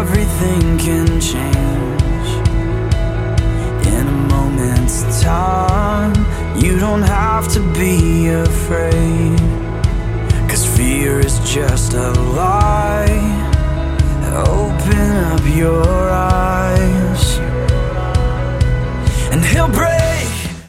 everything can change in a moment's time. You don't have to be afraid, 'cause fear is just a lie.